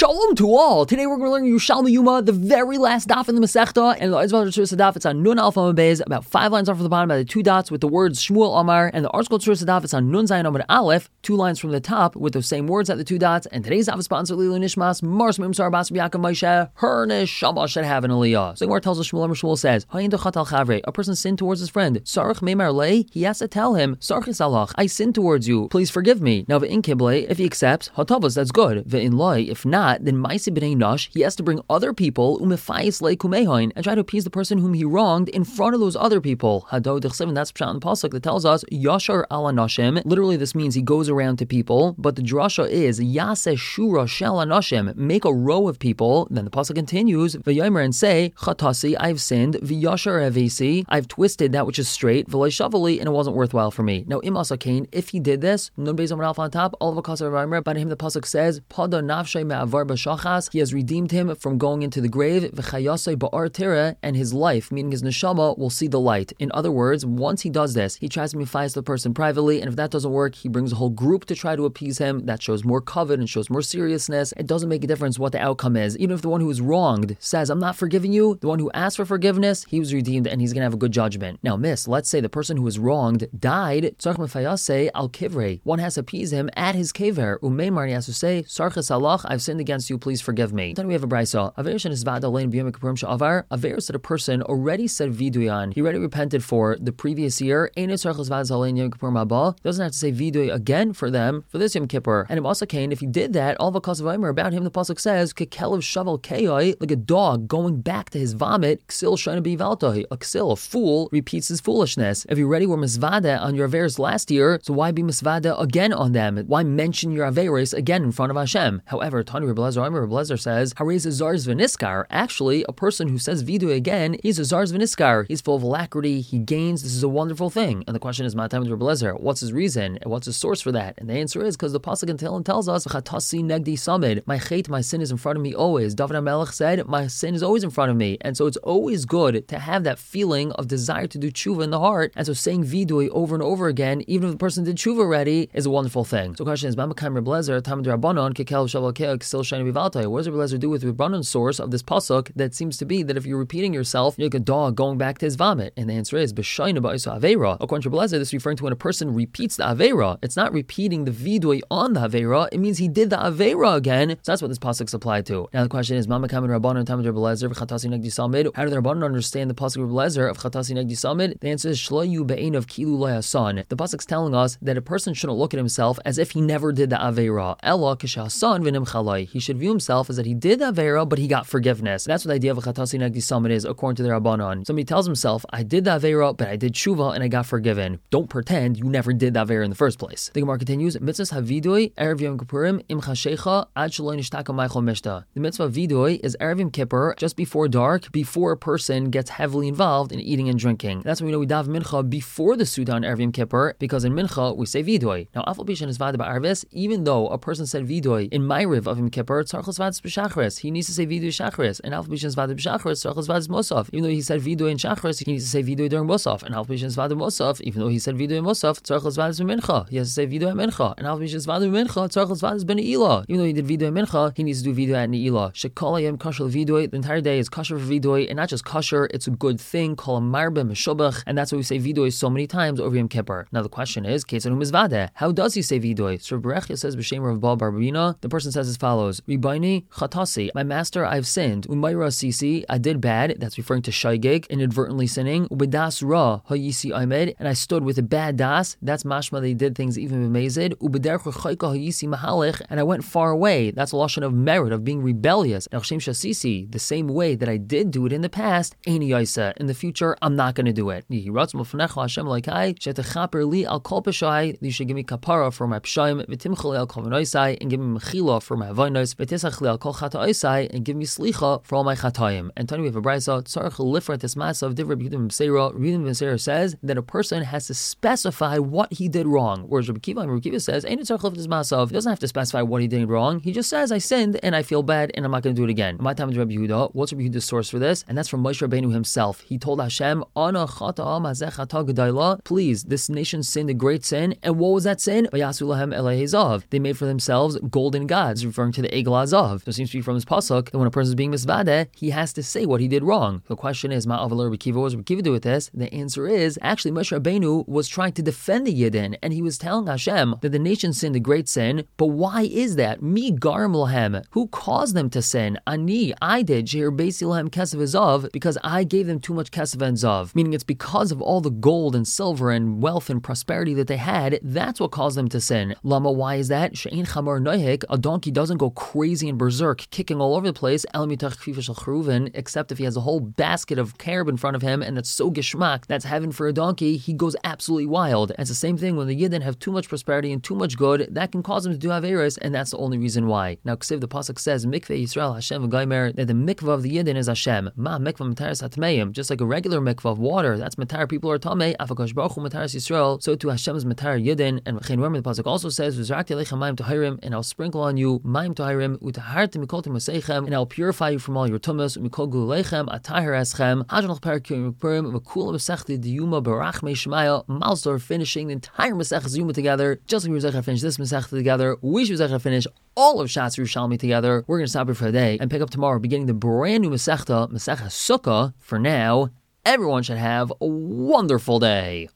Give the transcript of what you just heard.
Shalom to all! Today we're going to learn Yerushalmi Yuma, the very last daf in the Masechta, and the Eizvah Tzuras Daf, it's on Nun Alpha Amabez, about 5 lines off from the bottom by the 2 dots with the words Shmuel Amar, and the article Tzuras Daf, it's on Nun Zayin Amar Aleph, 2 lines from the top with those same words at the 2 dots, and today's daf is sponsored Lilu Nishmas, Mars Mimsar Bas B'Yakam Moshe, her Neshama should have an Aliyah. So the Gemara tells us Shmuel says, Hayin Dochat Al Chavre, a person sinned towards his friend, Sarach Meimar Lei, he has to tell him, Sarchis Alach, I sinned towards you, please forgive me. Now Ve'in Kible, if he accepts, Hatavas, that's good. Ve'in Loi, if not, then Maisi B'nei Nash, he has to bring other people, Umefais Le Kumehain, and try to appease the person whom he wronged in front of those other people. Hadod Dechseven, that's Pshat in the Pasuk that tells us, Yashar Ala Nashim. Literally, this means he goes around to people, but the drasha is, Yase Shura Shel Nashim, make a row of people. Then the Pasuk continues, V'yomer, and say, Chatasi, I've sinned, V'yashar Evesi, I've twisted that which is straight, V'lei Shavali, and it wasn't worthwhile for me. Now, Im Asakain, if he did this, Nun Beis Amar Alpha on top, all of a Kasar V'yomer, by him the Pasuk says, Pada Nafshay Me'avar B'Shachas, he has redeemed him from going into the grave, V'chayasei Ba'ar Tira, and his life, meaning his neshama, will see the light. In other words, once he does this, he tries to mefayis the person privately, and if that doesn't work, he brings a whole group to try to appease him. That shows more kavod and shows more seriousness. It doesn't make a difference what the outcome is. Even if the one who is wronged says, I'm not forgiving you, the one who asked for forgiveness, he was redeemed and he's going to have a good judgment. Now, let's say the person who was wronged died, Tzarech mefayasei al kivrei. One has to appease him at his kever. Umeimar, he has to say, Sarchis alach, I've sinned against you, please forgive me. Then we have a brayso. Averis that a person already said vidui on, he already repented for the previous year. Doesn't have to say vidui again for them for this Yom Kippur. And also Cain, if he did that, all of a cause of Omer about him, the pasuk says, Kekelev shavel kayoi, like a dog going back to his vomit. Ksil shana bivaltoi, a ksil, a fool, repeats his foolishness. If you already were misvada on your averis last year, so why be misvada again on them? Why mention your averis again in front of Hashem? However, Tani Rebbe Lezer says, Harez Zarz Veniskar. Actually, a person who says vidu again, he's a Zarz Veniskar. He's full of alacrity, he gains, this is a wonderful thing. And the question is, Matam Rebbe Lezer, what's his reason? And what's his source for that? And the answer is, because the Pasuk in Tehillim tells us, Chatasi negdi samid, my chait, my sin is in front of me always. David HaMelech said, my sin is always in front of me. And so it's always good to have that feeling of desire to do tshuva in the heart. And so saying vidui over and over again, even if the person did tshuva already, is a wonderful thing. So the question is, Mamakam Rebbe Lezer, Tamid Rabbanon, Kekel Shaval Keo, Ksil Shani Bivaltai. What does Rebbe Lezer do with Rabbanon's source of this pasuk that seems to be that if you're repeating yourself, you're like a dog going back to his vomit? And the answer is, B'shayna ba'isa aveira. According to Rebbe Lezer, this is referring to when a person repeats the aveira. It's not repeating the vidui on the aveira, it means he did the aveira again. So that's what this pasuk's applied to. Now the question is, Mama Kamen Rabbanon Tamid Rebbe Lezer v'chatasi negdi samid. How do the Rabbanon understand the pasuk of Rebbe Lezer of chatasi negdi samid? The answer is shloyu be'ein of kilu loyasan. The pasuk's telling us that a person shouldn't look at himself as if he never did the aveira. Ella kishasan v'nim chalai. He should view himself as that he did the aveira, but he got forgiveness. That's what the idea of a chatasi negdi samid is, according to the Rabbanon. Somebody tells himself, I did the aveira, but I did tshuva and I got forgiven. Don't pretend you never did the aveira in the first place. The Gemara continues, mitzvahs havidui erev Yom Kippurim im chashecha ad shaloi nishtaka meichel mishta. The mitzvah vidui is erev Yom Kippur, just before dark, before a person gets heavily involved in eating and drinking. That's why we know we daven mincha before the Suda on erev Yom Kippur, because in mincha we say vidui. Now afal pishan is vada ba'arvis, even though a person said vidui in Ma'ariv of Yom Kippur, tzarchos vadas b'shachris, he needs to say vidui shachris, and afal pishan is vada b'shachris, tzarchos vadas musaf. Even though he said vidui in shachris, he needs to say vidui during musaf, and afal pishan is vada musaf. Even though he said vidui in musaf, tzarchos vadas b'mincha, he has to say vidui at mincha, and afal pishan is vada b'mincha, tzarchos vadas b'ne'ilah. Even though he did vidui at mincha, he needs to do vidui at ne'ilah. Shekol hayom kasher vidui, the entire day is kasher for vidui, and not just kasher, it's a good thing, kol marbe meshubach, and that's why we say vidui so many times over Yom Kippur. Now the question is, Ketzad mizvadeh, how does he say vidui? So Berechia says b'shem Rav Baal bar Rabina, the person says as follows: Ribaini chatasi, my master, I've sinned. Umayra sisi, I did bad. That's referring to shaygig, inadvertently sinning. Ubedas ra hayisi aimed, and I stood with a bad das. That's mashma, they did things even b'mezid. Ubederch chayka hayisi mahalich, and I went far away. That's a lashon of merit, of being rebellious. Shem shasisi, the same way that I did do it in the past, eini yaisa. In the future, I'm not going to do it. You should give me kapara for my pshayim, v'timchali al kol v'noisai, and give me mechila for my avonos, v'tisachli al kol chatoisai, and give me slicha for all my chatayim. And Tani, we have a brayso, tzarich lifrat this masa of divrei b'yudim b'seira. Reading b'seira says that a person has to specify what he did wrong. Whereas Rabbi Kiva says, ain't it tzarich lifrat this masa of, he doesn't have to specify what he did wrong. He just says, I sinned and I feel bad and I'm not going to do it again. My time is Rabbi Yehuda. What's Rabbi Yehuda's source for this? And that's from Moshe Rabbeinu himself. He told Hashem, Ana chata mazeh chata gedayla. Please, this nation sinned a great sin. And what was that sin? Vayasu lahem elei hazav. They made for themselves golden gods, referring to the Egel Azav. So it seems to be from this pasuk that when a person is being misvadeh, he has to say what he did wrong. The question is, Ma Avalar Rekiva, what does Rekiva do with this? The answer is, actually Moshe Rabbeinu was trying to defend the Yidden, and he was telling Hashem that the nation sinned a great sin, but why is that? Mi garam lahem. Who caused them to sin? Ani, I did. Sheir beisi lahem kesef zav, because I gave them too much kesef and zav. Meaning it's because of all the gold and silver and wealth and prosperity that they had, that's what caused them to sin. Lama, why is that? She'ein chamar nohik, a donkey doesn't go crazy and berserk, kicking all over the place, el mitach kfifa shel cheruvin, except if he has a whole basket of carob in front of him, and that's so geschmack, that's heaven for a donkey, he goes absolutely wild. And it's the same thing when the Yidden have too much prosperity and too much good, that can cause them to do Averis, and that's the only reason why. Now, Ksiv, the pasuk says, Mikveh Yisrael Hashem v'gaimer, that the mikveh of the Yidden is Hashem. Ma mikveh mataris hatmeim, just like a regular mikveh of water, that's matar people are tamei, afakash baruch hu mataris Yisrael, so too Hashem is matar Yidden. And remember, the pasuk also says, V'zrakti aleichem mayim tahirim, and I'll sprinkle on you mayim tahirim, utahartim mikol timaseichem, and I'll purify you from all your tumas, mikol guleichem, atahir eschem, hajanach parakim purim, v'kula mesechti diyuma barach meishmaya, Malstor finishing the entire Masechah Zuma together, just like we were going to finish this Masechah together. We should finish all of Shatz Yerushalmi together. We're going to stop here for the day and pick up tomorrow, beginning the brand new Masechah Sukkah. For now, everyone should have a wonderful day.